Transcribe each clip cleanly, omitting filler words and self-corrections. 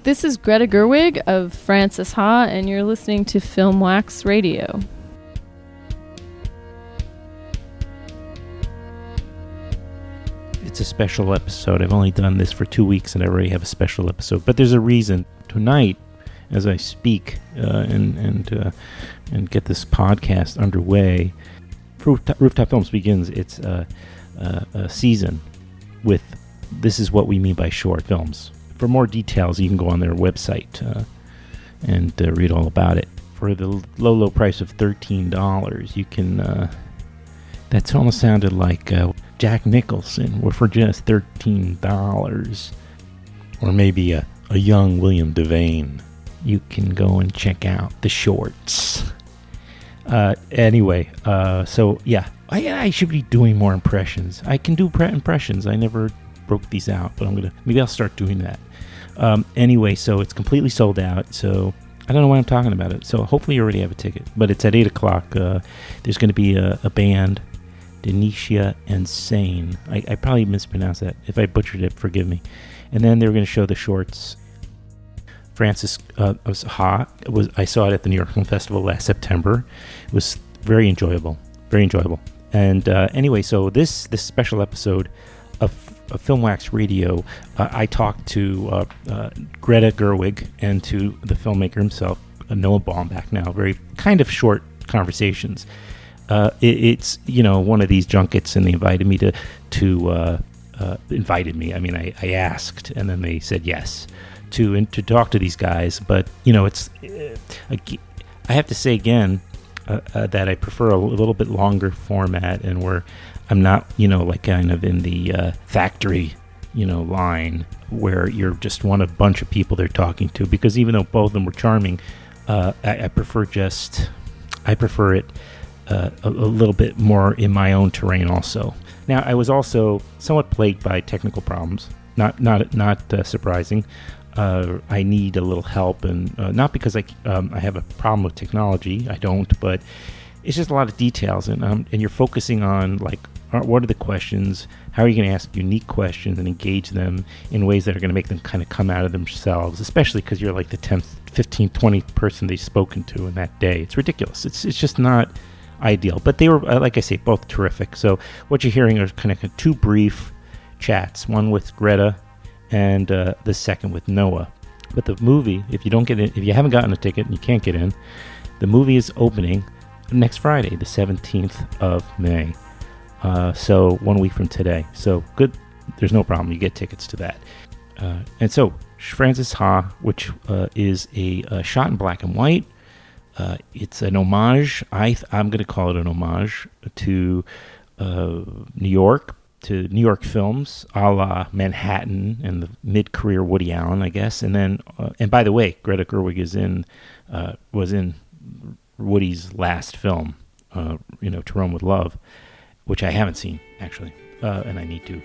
This is Greta Gerwig of Frances Ha, and you're listening to Film Wax Radio. It's a special episode. I've only done this for 2 weeks, and I already have a special episode. But there's a reason. Tonight, as I speak and get this podcast underway, Rooftop Films begins its season with This Is What We Mean by Short Films. For more details, you can go on their website and read all about it. For the low price of $13, you can... that almost sounded like Jack Nicholson, or for just $13. Or maybe a young William Devane. You can go and check out the shorts. Anyway, so yeah, I should be doing more impressions. I can do impressions. I never broke these out, but maybe I'll start doing that. Anyway, so it's completely sold out, so I don't know why I'm talking about it. So hopefully you already have a ticket, but it's at 8 o'clock. There's going to be a band, Denisha and Sane. I probably mispronounced that. If I butchered it, forgive me. And then they're going to show the shorts. Frances Ha. I saw it at the New York Film Festival last September. It was very enjoyable. Very enjoyable. And anyway, so this special episode of Film Wax Radio, I talked to Greta Gerwig and to the filmmaker himself, Noah Baumbach. Now, very kind of short conversations. It's one of these junkets, and they invited me to invited me. I mean, I asked, and then they said yes to talk to these guys. But it's I have to say again that I prefer a little bit longer format, and where I'm not, like kind of in the factory, line where you're just one of a bunch of people they're talking to. Because even though both of them were charming, I prefer it a little bit more in my own terrain also. Now, I was also somewhat plagued by technical problems. Not surprising. I need a little help, and not because I have a problem with technology. I don't, but it's just a lot of details, and you're focusing on like, what are the questions? How are you going to ask unique questions and engage them in ways that are going to make them kind of come out of themselves, especially because you're like the 10th, 15th, 20th person they've spoken to in that day. It's ridiculous. It's just not ideal. But they were, like I say, both terrific. So what you're hearing are kind of two brief chats, one with Greta and the second with Noah. But the movie, if you haven't gotten a ticket and you can't get in, the movie is opening next Friday, the 17th of May. So 1 week from today. So good. There's no problem. You get tickets to that. And so Frances Ha, which is a shot in black and white. It's an homage. I'm going to call it an homage to New York, to New York films, a la Manhattan and the mid-career Woody Allen, I guess. And then, and by the way, Greta Gerwig was in Woody's last film, To Rome with Love, which I haven't seen, actually, and I need to.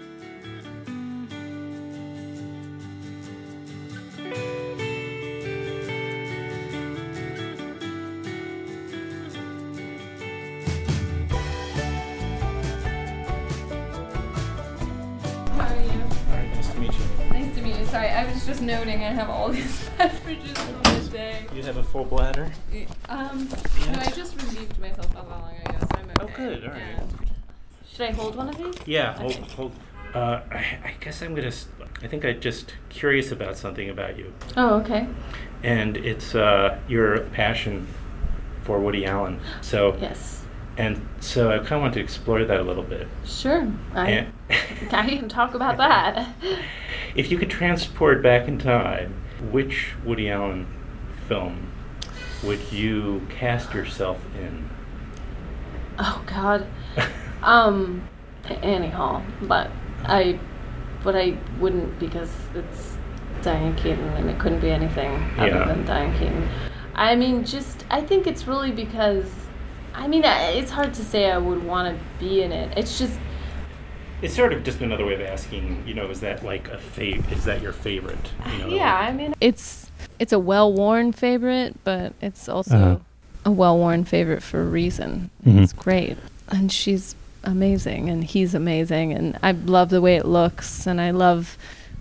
How are you? All right, nice to meet you. Nice to meet you. Sorry, I was just noting I have all these beverages from the day. You have a full bladder? No, I just relieved myself not that long ago, so I'm okay. Oh, good. All right. Yeah. Should I hold one of these? Yeah, Okay. hold. I guess I think I'm just curious about something about you. Oh, okay. And it's your passion for Woody Allen. So, Yes. and so I kind of want to explore that a little bit. Sure. I can talk about that. If you could transport back in time, which Woody Allen film would you cast yourself in? Oh, God. Annie Hall, but I wouldn't, because it's Diane Keaton, and it couldn't be anything other than Diane Keaton. I mean, I think it's really because, it's hard to say I would want to be in it. It's just... It's sort of just another way of asking, is that like is that your favorite? Yeah, it's a well-worn favorite, but it's also a well-worn favorite for a reason. Mm-hmm. It's great. And she's amazing, and he's amazing, and I love the way it looks, and I love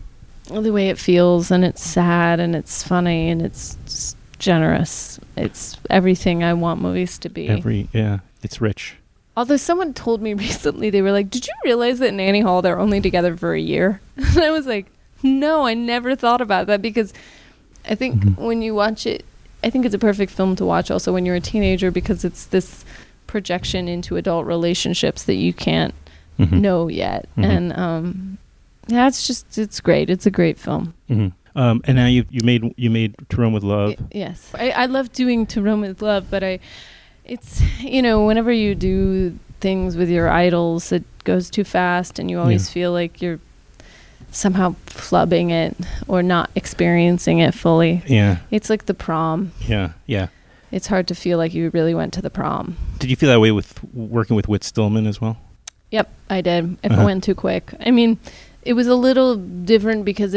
the way it feels, and it's sad, and it's funny, and it's generous. It's everything I want movies to be. It's rich. Although someone told me recently, they were like, "Did you realize that in Annie Hall they're only together for a year?" And I was like, "No, I never thought about that," because I think when you watch it, I think it's a perfect film to watch also when you're a teenager, because it's this projection into adult relationships that you can't know yet. And it's great. It's a great film. And now you made To Rome with Love. Yes, I love doing To Rome with Love, but it's whenever you do things with your idols, it goes too fast, and you always feel like you're somehow flubbing it or not experiencing it fully. Yeah, it's like the prom. Yeah. It's hard to feel like you really went to the prom. Did you feel that way with working with Whit Stillman as well? Yep, I did. If it went too quick. I mean, it was a little different because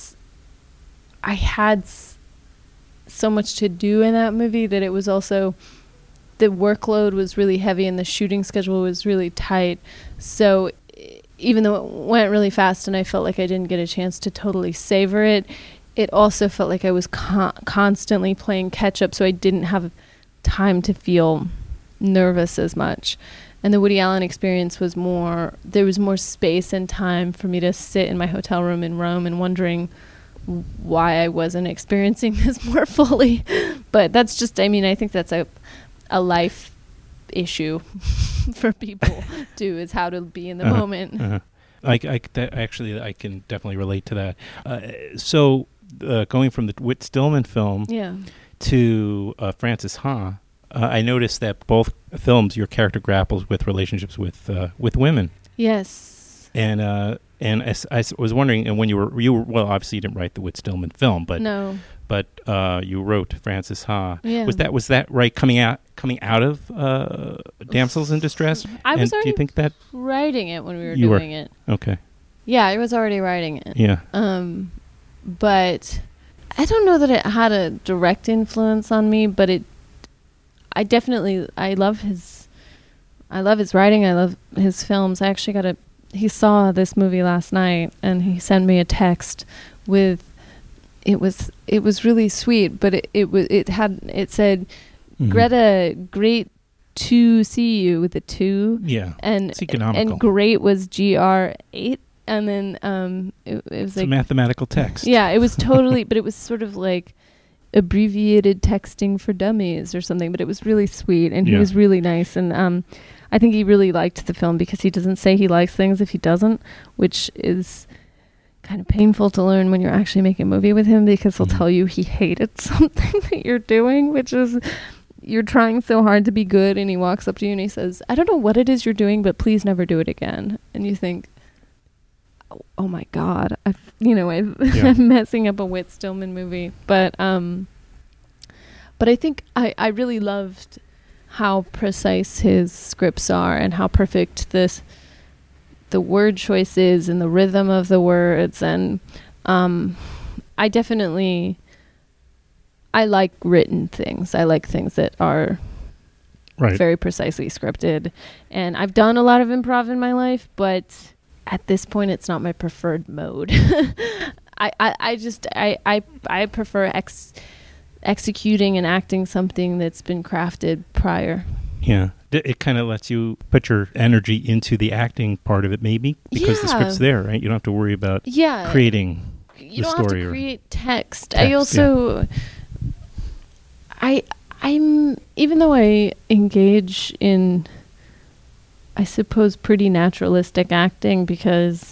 I had so much to do in that movie that it was also, the workload was really heavy and the shooting schedule was really tight. So even though it went really fast and I felt like I didn't get a chance to totally savor it, it also felt like I was constantly playing catch up, so I didn't have time to feel nervous as much. And the Woody Allen experience was there was more space and time for me to sit in my hotel room in Rome and wondering why I wasn't experiencing this more fully. But that's just, I think that's a life issue for people too, is how to be in the moment. I can definitely relate to that. So going from the Whit Stillman film to Frances Ha, I noticed that both films your character grapples with relationships with women. Yes. And I was wondering, and when you were well, obviously you didn't write the Whit Stillman film, but no. But you wrote Frances Ha. Yeah. Was that right? Coming out of Damsels in Distress. I was already do you think that writing it when we were doing it. Okay. Yeah, I was already writing it. Yeah. But I don't know that it had a direct influence on me, but I love his writing. I love his films. I actually he saw this movie last night and he sent me a text with, it was really sweet, but it said, Greta, great to see you, with a 2. Yeah. And it's economical. And great was GR8. And then it's like a mathematical text. Yeah, it was totally, but it was sort of like abbreviated texting for dummies or something, but it was really sweet, and he was really nice. And I think he really liked the film because he doesn't say he likes things if he doesn't, which is kind of painful to learn when you're actually making a movie with him, because he'll tell you he hated something that you're doing, which is, you're trying so hard to be good, and he walks up to you and he says, I don't know what it is you're doing, but please never do it again. And you think, oh my God, I'm messing up a Whit Stillman movie. But I think I really loved how precise his scripts are and how perfect the word choice is and the rhythm of the words. And I like written things. I like things that are very precisely scripted. And I've done a lot of improv in my life, but at this point, it's not my preferred mode. I prefer executing and acting something that's been crafted prior. Yeah. It kind of lets you put your energy into the acting part of it, maybe, because the script's there, right? You don't have to worry about creating you the don't story. Have to create text. I also, I'm even though I engage in, I suppose, pretty naturalistic acting, because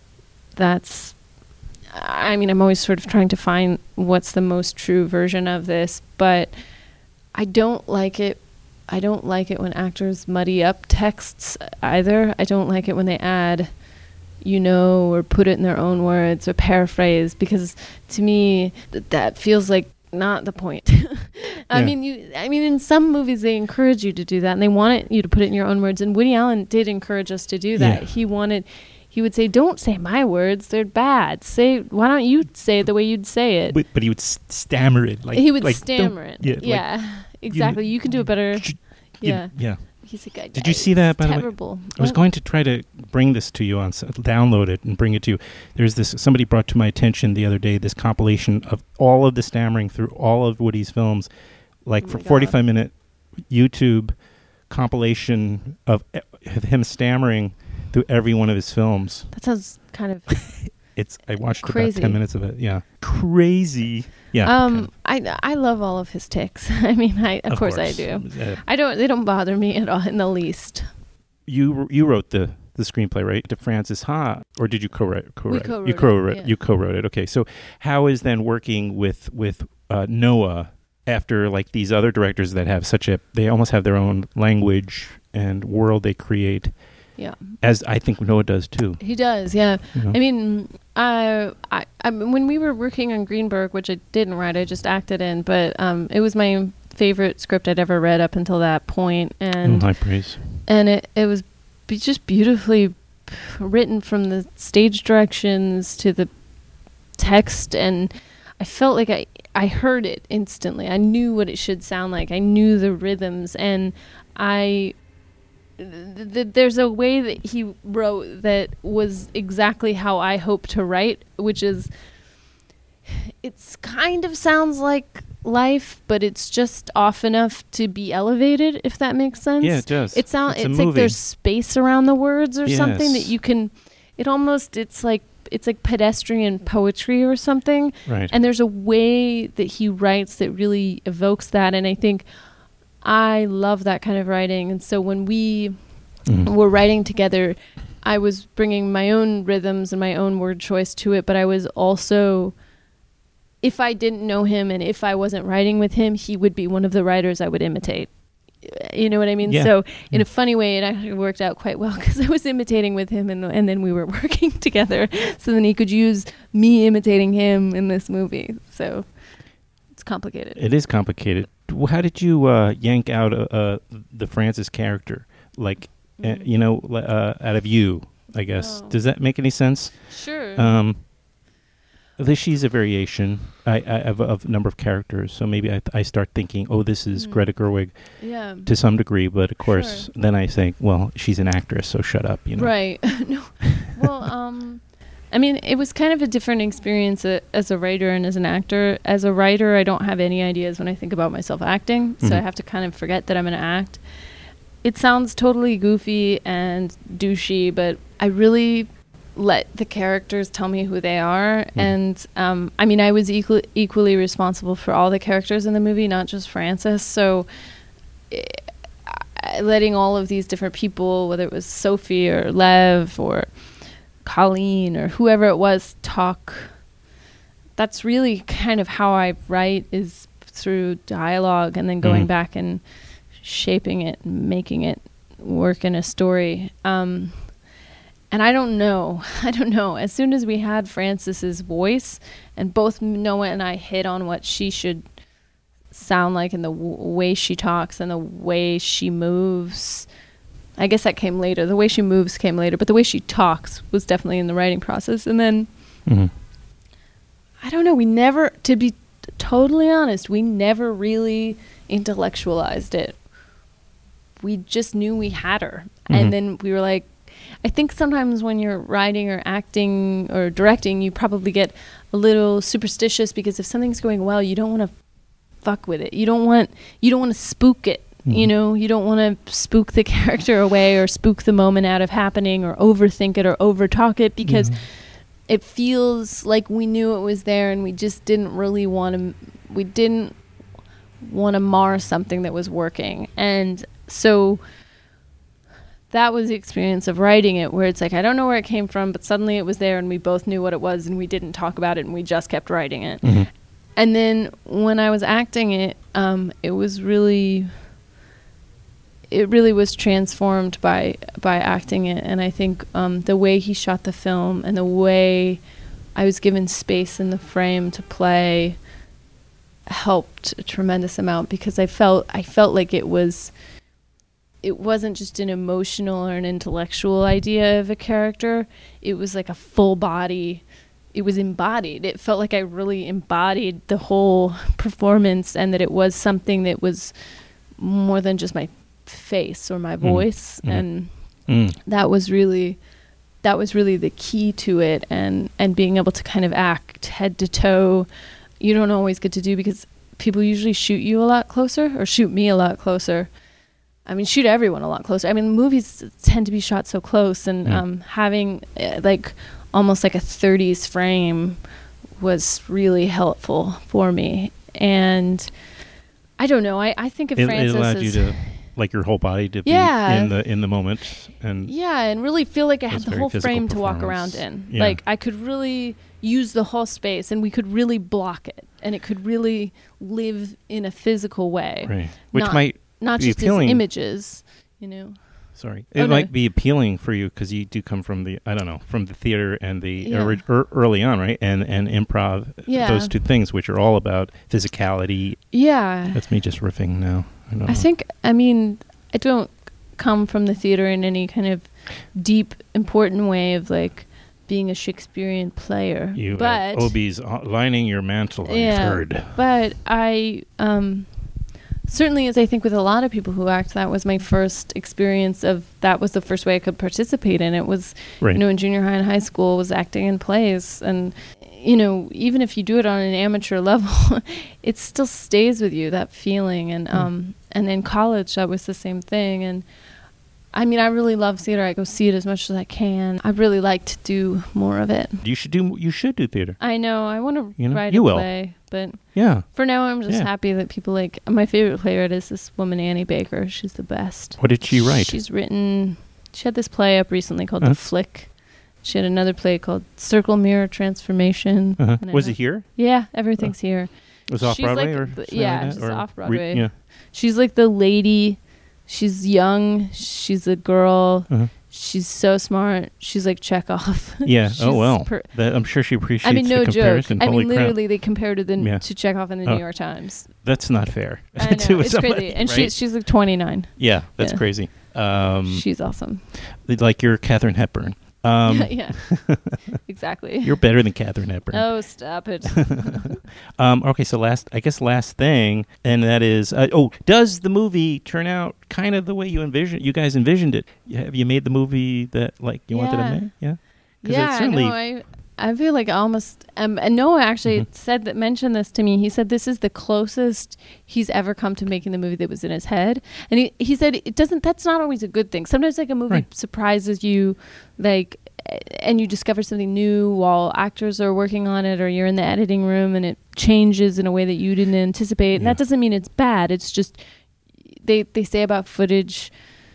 I'm always sort of trying to find what's the most true version of this, but I don't like it. I don't like it when actors muddy up texts either. I don't like it when they add, or put it in their own words or paraphrase, because to me that feels like not the point. I mean, in some movies they encourage you to do that and they want you to put it in your own words. And Woody Allen did encourage us to do that. Yeah. He would say, "Don't say my words; they're bad. Why don't you say it the way you'd say it?" But he would stammer it. He would stammer it. Yeah, exactly. You can do it better. Yeah. He's a guy. Did you see that, by terrible. the way? I was going to try to bring this to you download it and bring it to you. There's this, somebody brought to my attention the other day, this compilation of all of the stammering through all of Woody's films, like for 45-minute YouTube compilation of him stammering through every one of his films. That sounds kind of... I watched crazy. About 10 minutes of it. Yeah. Crazy. Yeah. Kind of. I love all of his ticks. I mean, of course I do. They don't bother me at all in the least. You wrote the screenplay, right? To Frances Ha, or did you co-write? You co-wrote it. Okay. So how is then working with Noah after like these other directors that have they almost have their own language and world they create? Yeah, as I think Noah does too. He does, yeah. I mean, I when we were working on Greenberg, which I didn't write, I just acted in, but it was my favorite script I'd ever read up until that point, and high praise. And it was just beautifully written from the stage directions to the text, and I felt like I heard it instantly. I knew what it should sound like. I knew the rhythms, and there's a way that he wrote that was exactly how I hope to write, which is it's kind of sounds like life, but it's just off enough to be elevated, if that makes sense. Yeah, it does. It's like there's space around the words or something that you can. It's like pedestrian poetry or something. Right. And there's a way that he writes that really evokes that, and I think I love that kind of writing. And so when we were writing together, I was bringing my own rhythms and my own word choice to it, but I was also, if I didn't know him and if I wasn't writing with him, he would be one of the writers I would imitate. You know what I mean? Yeah. So in a funny way, it actually worked out quite well because I was imitating with him and then we were working together. So then he could use me imitating him in this movie. So it's complicated. It is complicated. How did you yank out the Frances character, like out of you? I guess does that make any sense? Sure. At least she's a variation of a number of characters, so maybe I start thinking, oh, this is Greta Gerwig, to some degree. But of course, then I think, well, she's an actress, so shut up, Right. No. Well, I mean, it was kind of a different experience as a writer and as an actor. As a writer, I don't have any ideas when I think about myself acting, so I have to kind of forget that I'm going to act. It sounds totally goofy and douchey, but I really let the characters tell me who they are. And I mean, I was equally responsible for all the characters in the movie, not just Frances. So letting all of these different people, whether it was Sophie or Lev or Colleen or whoever it was, talk. That's really kind of how I write, is through dialogue and then going back and shaping it and making it work in a story. And I don't know. As soon as we had Frances's voice and both Noah and I hit on what she should sound like and the way she talks and the way she moves, I guess that came later. The way she moves came later, but the way she talks was definitely in the writing process. And then, I don't know, we never, to be totally honest, we never really intellectualized it. We just knew we had her. And then we were like, I think sometimes when you're writing or acting or directing, you probably get a little superstitious because if something's going well, you don't want to fuck with it. You don't want to spook it. You know, you don't want to spook the character away or spook the moment out of happening or overthink it or overtalk it because it feels like we knew it was there and we just didn't really want to mar something that was working. And so that was the experience of writing it, where it's like, I don't know where it came from, but suddenly it was there and we both knew what it was and we didn't talk about it and we just kept writing it. And then when I was acting it, it really was transformed by acting it. And I think the way he shot the film and the way I was given space in the frame to play helped a tremendous amount, because I felt like it wasn't just an emotional or an intellectual idea of a character. It was like a full body. It was embodied. It felt like I really embodied the whole performance, and that it was something that was more than just my face or my voice, and that was really the key to it, and being able to kind of act head to toe. You don't always get to do, because people usually shoot you a lot closer, or shoot me a lot closer. I mean, shoot everyone a lot closer. I mean, movies tend to be shot so close, and having like almost like a 30s frame was really helpful for me. And I don't know. I think of Frances it allowed as, you to, like, your whole body to be in the moment, and and really feel like I had the whole frame to walk around in. Yeah. Like I could really use the whole space, and we could really block it, and it could really live in a physical way, right? Which might not be just appealing. as images, you know. Sorry, it might be appealing for you because you do come from from the theater and the early on, right? And improv, those two things, which are all about physicality. Yeah, that's me just riffing now. I mean, I don't come from the theater in any kind of deep, important way of like being a Shakespearean player. But Obie's lining your mantle, I've heard. But I certainly, as I think with a lot of people who act, that was my first experience of, that was the first way I could participate in it, was, you know, in junior high and high school, was acting in plays. And, you know, even if you do it on an amateur level, it still stays with you, that feeling. And in college, that was the same thing. And I mean, I really love theater. I go see it as much as I can. I really like to do more of it. You should do theater. I know. I want to write a play, but for now, I'm just happy that people like. My favorite playwright is this woman, Annie Baker. She's the best. What did she write? She had this play up recently called The Flick. She had another play called Circle Mirror Transformation. Was it here? Yeah, everything's here. It was off Broadway, she's off Broadway. She's like the lady. She's young. She's a girl. She's so smart. She's like Chekhov. Yeah. I'm sure she appreciates the comparison. Joke. I mean, literally, they compared her to Chekhov in the New York Times. That's not fair. I know. It's crazy. And she's like 29. Yeah, that's crazy. She's awesome. Like you're Katharine Hepburn. Yeah, exactly. You're better than Katharine Hepburn. Oh, stop it. Okay, so last thing, and that is, does the movie turn out kind of the way you guys envisioned it? Have you made the movie that like you wanted to make? Yeah. Yeah, I feel like almost. And Noah actually mentioned this to me. He said this is the closest he's ever come to making the movie that was in his head. And he said it doesn't. That's not always a good thing. Sometimes like a movie surprises you, like, and you discover something new while actors are working on it, or you're in the editing room and it changes in a way that you didn't anticipate. And that doesn't mean it's bad. It's just they say about footage,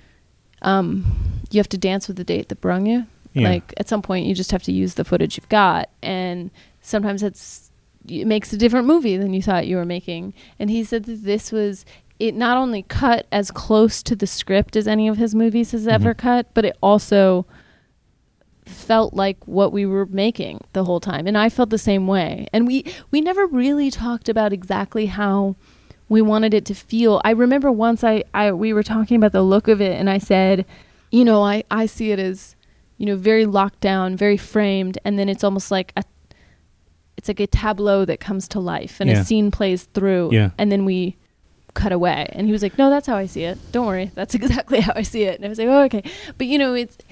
you have to dance with the date that brung you. Yeah. Like at some point you just have to use the footage you've got, and sometimes it makes a different movie than you thought you were making. And he said that it not only cut as close to the script as any of his movies has ever cut, but it also felt like what we were making the whole time. And I felt the same way. And we never really talked about exactly how we wanted it to feel. I remember once we were talking about the look of it, and I said, you know, I see it as, you know, very locked down, very framed, and then it's almost like it's like a tableau that comes to life, and a scene plays through, and then we cut away. And he was like, no, that's how I see it. Don't worry, that's exactly how I see it. And I was like, oh, okay. But you know,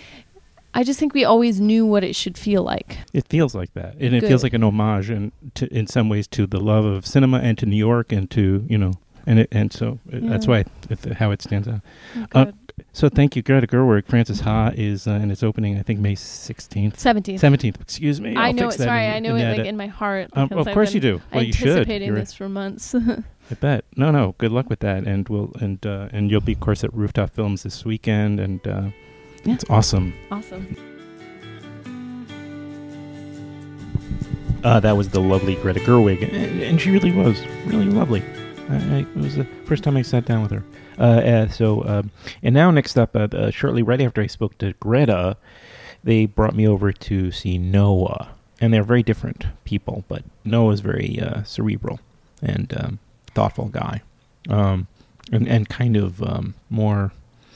I just think we always knew what it should feel like. It feels like that, and it feels like an homage, in some ways, to the love of cinema and to New York, and to, you know, that's why how it stands out. So thank you, Greta Gerwig. Frances Ha is in its opening, I think, May 16th. 17th. Excuse me. I know it. Sorry, I know it like in my heart. Of course you do. Well, you should. Anticipating this for months. I bet. No. Good luck with that, and and you'll be, of course, at Rooftop Films this weekend, and it's awesome. Awesome. That was the lovely Greta Gerwig, and she really was really lovely. It was the first time I sat down with her. And now next up, shortly right after I spoke to Greta, they brought me over to see Noah. And they're very different people, but Noah's very cerebral and thoughtful guy. And kind of more,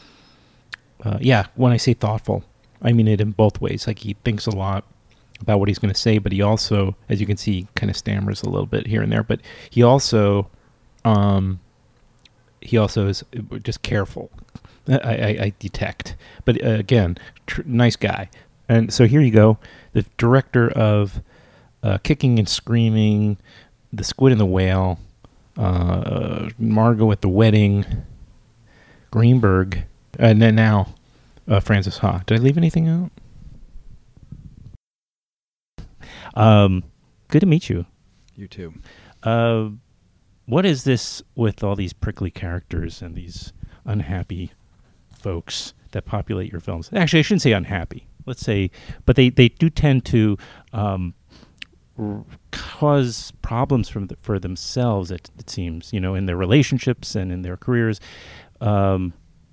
when I say thoughtful, I mean it in both ways. Like, he thinks a lot about what he's going to say, but he also, as you can see, kind of stammers a little bit here and there. But he also is just careful, I detect. But again, nice guy. And so here you go, the director of Kicking and Screaming, The Squid and the Whale, Margot at the Wedding, Greenberg, and then now Frances Ha. Did I leave anything out? Good to meet you. You too. What is this with all these prickly characters and these unhappy folks that populate your films? Actually, I shouldn't say unhappy. Let's say, but they do tend to cause problems for themselves. It seems, in their relationships and in their careers. I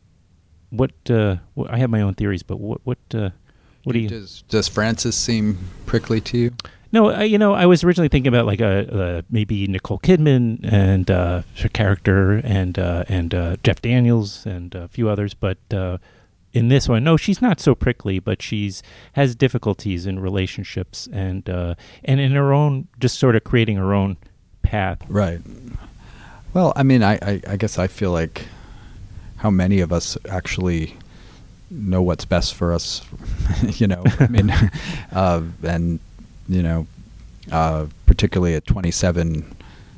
have my own theories, but what do you? Does Frances seem prickly to you? No, I was originally thinking about like maybe Nicole Kidman and her character and Jeff Daniels and a few others, but in this one, no, she's not so prickly, but has difficulties in relationships and in her own, just sort of creating her own path. Right. Well, I mean, I guess I feel like how many of us actually know what's best for us, I mean, and particularly at 27,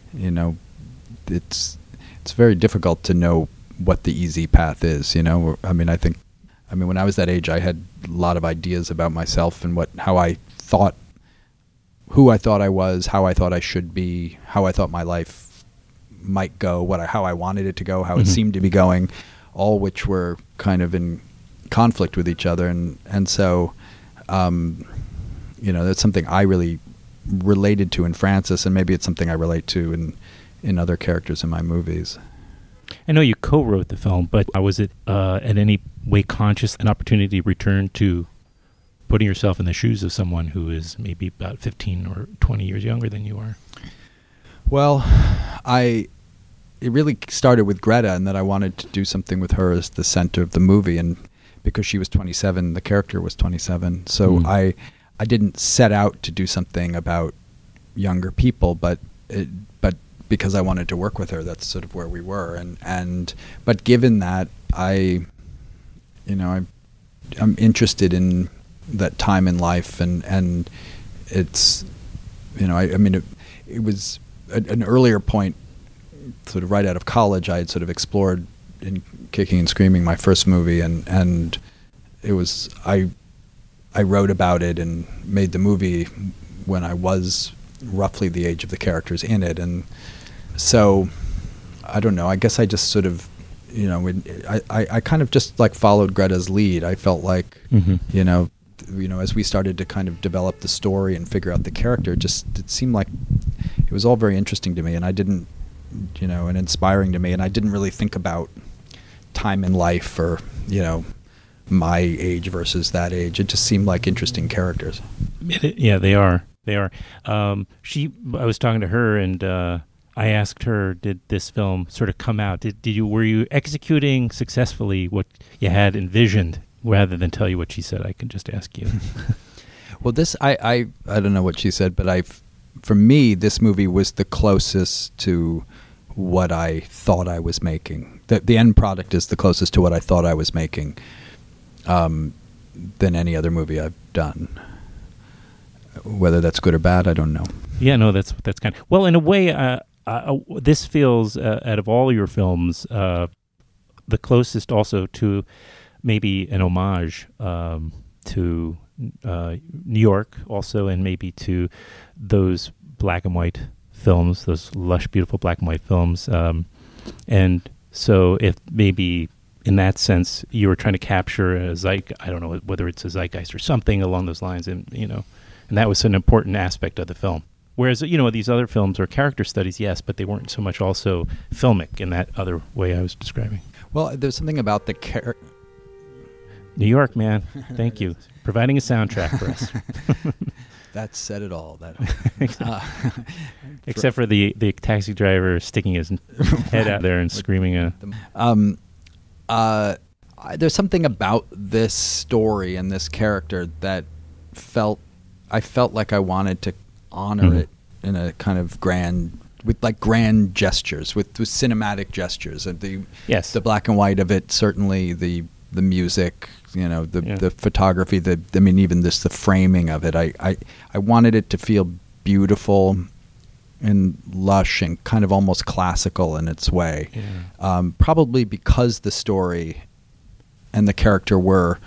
it's very difficult to know what the easy path is. I mean, when I was that age, I had a lot of ideas about myself and who I thought I was, how I thought I should be, how I thought my life might go, how I wanted it to go, how it seemed to be going, all which were kind of in conflict with each other, and so that's something I really related to in Frances, and maybe it's something I relate to in other characters in my movies. I know you co-wrote the film, but was it in any way conscious an opportunity to return to putting yourself in the shoes of someone who is maybe about 15 or 20 years younger than you are? Well, it really started with Greta, and that I wanted to do something with her as the center of the movie, and because she was 27, the character was 27. So I didn't set out to do something about younger people, but because I wanted to work with her, that's sort of where we were. But given that, I'm interested in that time in life, and it's, it was an earlier point, sort of right out of college. I had sort of explored in Kicking and Screaming, my first movie, and it was I wrote about it and made the movie when I was roughly the age of the characters in it, and so I don't know. I guess I just sort of, I kind of just like followed Greta's lead. I felt like, as we started to kind of develop the story and figure out the character, it seemed like it was all very interesting to me, and I didn't, and inspiring to me, and I didn't really think about time in life or, my age versus that age. It just seemed like interesting characters. Yeah, they are. I was talking to her, and I asked her, did this film sort of come out? Were you executing successfully what you had envisioned, rather than tell you what she said? I can just ask you. Well, I don't know what she said, but for me, this movie was the closest to what I thought I was making. The end product is the closest to what I thought I was making than any other movie I've done. Whether that's good or bad, I don't know. Yeah, no, that's kind of... Well, in a way, this feels, out of all your films, the closest also to maybe an homage to New York also, and maybe to those black and white films, those lush, beautiful black and white films. And so if maybe in that sense you were trying to capture a I don't know whether it's a zeitgeist or something along those lines, and and that was an important aspect of the film. Whereas, these other films are character studies, yes, but they weren't so much also filmic in that other way I was describing. Well, there's something about the character... New York, man. Thank you. Providing a soundtrack for us. That said it all. Except for the taxi driver sticking his head out there and screaming. There's something about this story and this character that I felt like I wanted to honor it in a kind of grand with like grand gestures, with cinematic gestures, and the black and white of it, certainly the music, the photography, even this the framing of it. I wanted it to feel beautiful and lush and kind of almost classical in its way. Probably because the story and the character were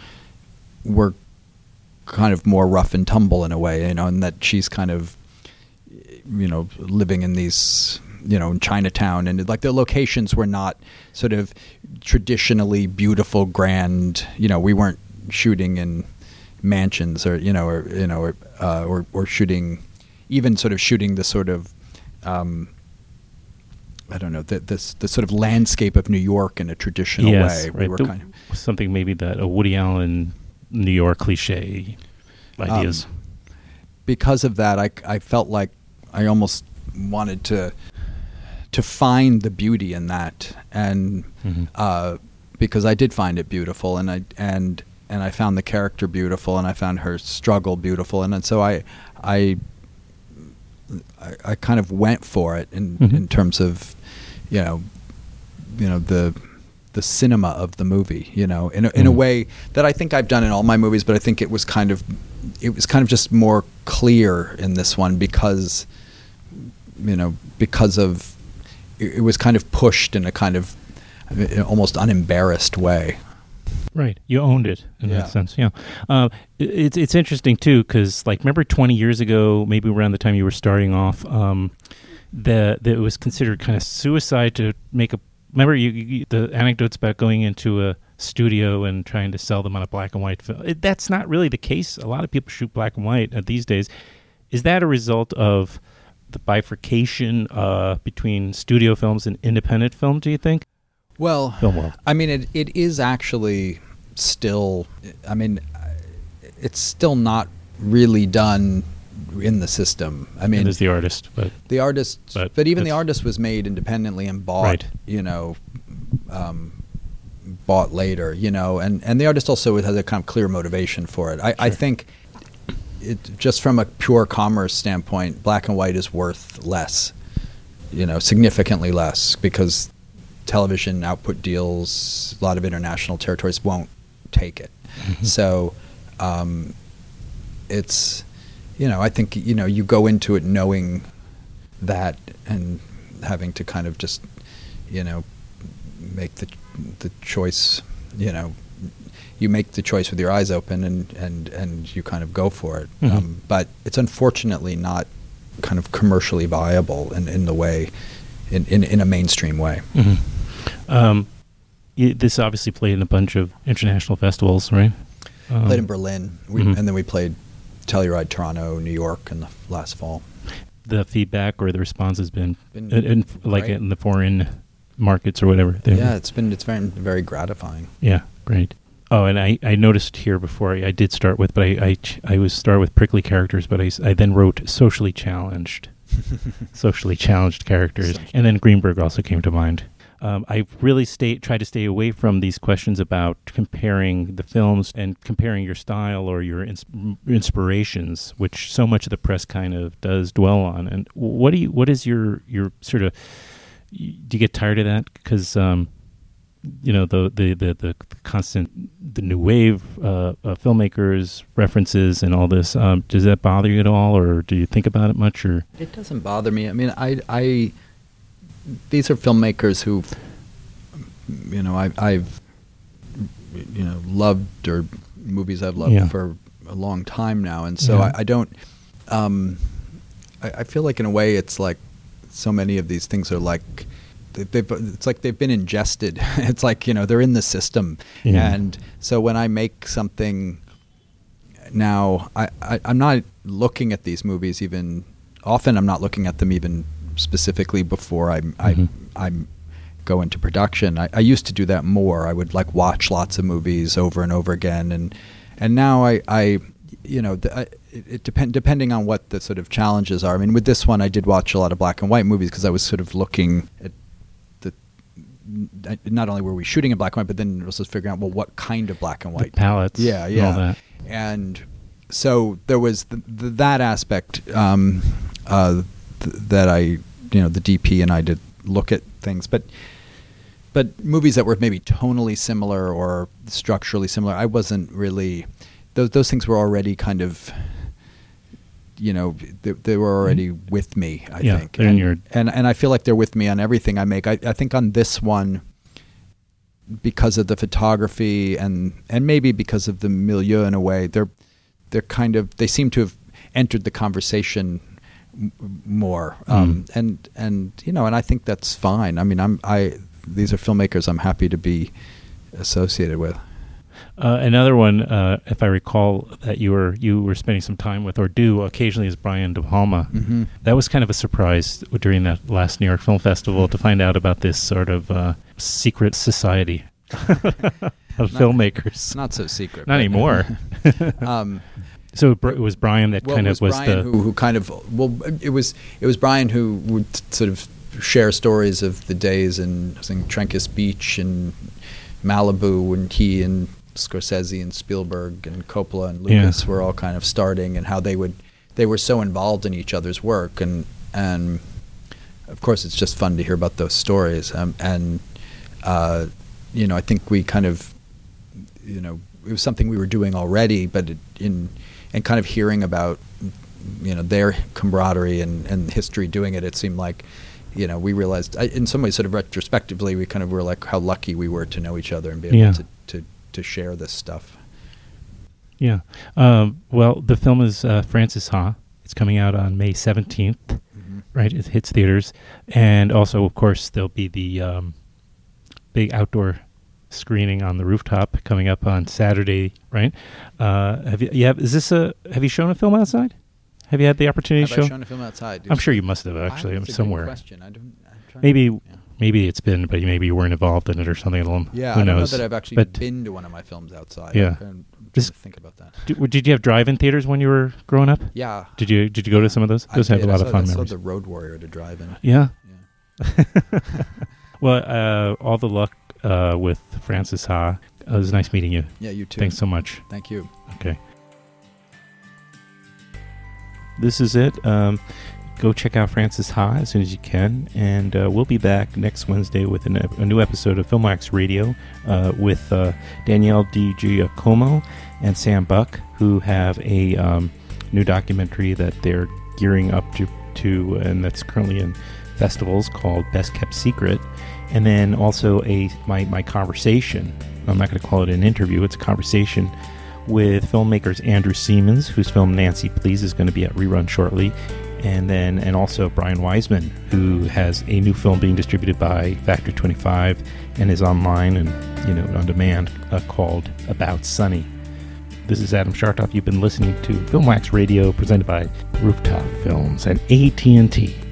kind of more rough and tumble in a way, and that she's kind of living in these in Chinatown, and like the locations were not sort of traditionally beautiful, grand. We weren't shooting in mansions or shooting, even sort of shooting the sort of I don't know, the sort of landscape of New York in a traditional way. Right. We were kind of something maybe that a Woody Allen New York cliche ideas. Because of that, I felt like I almost wanted to find the beauty in that, and because I did find it beautiful, and I found the character beautiful, and I found her struggle beautiful, and so I kind of went for it in terms of the cinema of the movie, in a way that I think I've done in all my movies, but I think it was kind of just more clear in this one because of it was kind of pushed in a kind of almost unembarrassed way. Right, you owned it in that sense. Yeah, it's interesting too because remember 20 years ago, maybe around the time you were starting off, that it was considered kind of suicide to make a. Remember the anecdotes about going into a studio and trying to sell them on a black and white film. That's not really the case. A lot of people shoot black and white these days. Is that a result of the bifurcation between studio films and independent film, do you think? Well, it is actually still, it's still not really done in the system. It is the artist, but the artist, but even the artist was made independently and bought, bought later, and the artist also has a kind of clear motivation for it. I think it just from a pure commerce standpoint, black and white is worth less, significantly less, because television output deals, a lot of international territories won't take it. So it's, I think, you go into it knowing that and having to kind of just, make the choice, you make the choice with your eyes open and you kind of go for it. But it's unfortunately not kind of commercially viable in the way, in a mainstream way. This obviously played in a bunch of international festivals, right? Played in Berlin, and then we played Telluride, Toronto, New York in the last fall. The feedback or the response has been in the foreign markets or whatever. It's very, very gratifying. Yeah, great. Oh, and I noticed here before I did start with, but I was start with prickly characters, but I then wrote socially challenged characters, and then Greenberg also came to mind. I really try to stay away from these questions about comparing the films and comparing your style or your inspirations, which so much of the press kind of does dwell on. And what is your sort of? Do you get tired of that? Because the constant the new wave filmmakers references and all this. Does that bother you at all, or do you think about it much? Or it doesn't bother me. I these are filmmakers who, I've loved, or movies I've loved for a long time now, and so I don't. I feel like in a way it's like so many of these things are like it's like they've been ingested. It's like they're in the system, and so when I make something now, I'm not looking at these movies even. Often I'm not looking at them even specifically before I go into production. I used to do that more. I would watch lots of movies over and over again, and now depending on what the sort of challenges are. With this one, I did watch a lot of black and white movies because I was sort of looking at not only were we shooting in black and white, but then also figuring out what kind of black and white, the palettes, and all that. And so there was that aspect that I the DP and I did look at things, but movies that were maybe tonally similar or structurally similar, I wasn't really. Those things were already kind of, they were already with me. I think, and I feel like they're with me on everything I make. I think on this one, because of the photography and maybe because of the milieu in a way, they seem to have entered the conversation more, and I think that's fine. I mean, these are filmmakers I'm happy to be associated with. Another one, if I recall, that you were spending some time with or do occasionally is Brian De Palma. Mm-hmm. That was kind of a surprise during that last New York Film Festival to find out about this sort of secret society of filmmakers. Not so secret. Not anymore. So it was Brian that kind of was Brian who kind of it was Brian who would sort of share stories of the days in Trencus Beach and Malibu when he and Scorsese and Spielberg and Coppola and Lucas were all kind of starting, and how they were so involved in each other's work, and of course it's just fun to hear about those stories, and I think we kind of it was something we were doing already, but and kind of hearing about their camaraderie and history doing it seemed like we realized in some ways sort of retrospectively we kind of were like how lucky we were to know each other and be able to share this stuff. Yeah. Well, the film is Frances Ha. It's coming out on May 17th, right? It hits theaters. And also, of course, there'll be the big outdoor screening on the rooftop coming up on Saturday, right? Have you shown a film outside? Have you had the opportunity to show? Have I shown a film outside? I'm sure you must have actually. That's somewhere. A good question. Maybe it's been, but maybe you weren't involved in it or something. Yeah, who I don't knows? know that I've actually been to one of my films outside. Yeah, I'm trying to think about that. Did you have drive-in theaters when you were growing up? Yeah. Did you go to some of those? Those have a lot of fun memories. I saw the Road Warrior to drive in. Yeah. Well, all the luck with Frances Ha. It was nice meeting you. Yeah, you too. Thanks so much. Thank you. Okay. This is it. Go check out Frances Ha as soon as you can, and we'll be back next Wednesday with a new episode of Filmwax Radio with Danielle DiGiacomo and Sam Buck, who have a new documentary that they're gearing up to and that's currently in festivals called Best Kept Secret, and then also my conversation. I'm not going to call it an interview; it's a conversation with filmmakers Andrew Siemens, whose film Nancy Please is going to be at Rerun shortly, and also Brian Wiseman, who has a new film being distributed by Factory 25 and is online and on demand called About Sunny. This is Adam Shartoff. You've been listening to Filmwax Radio presented by Rooftop Films and AT&T.